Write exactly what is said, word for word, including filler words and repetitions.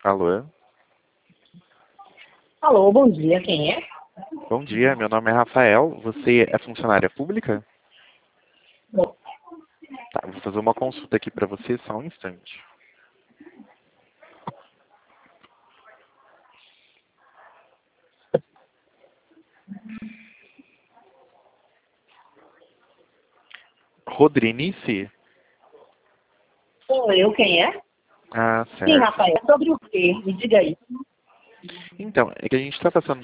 Alô? Alô, bom dia, quem é? Bom dia, meu nome é Rafael. Você é funcionária pública? Bom, Tá, vou fazer uma consulta aqui para você, só um instante. Rodrinice? sou eu, quem é? Ah, Sim, certo. Rafael, sobre o quê? Me diga aí. Então, é que a gente está passando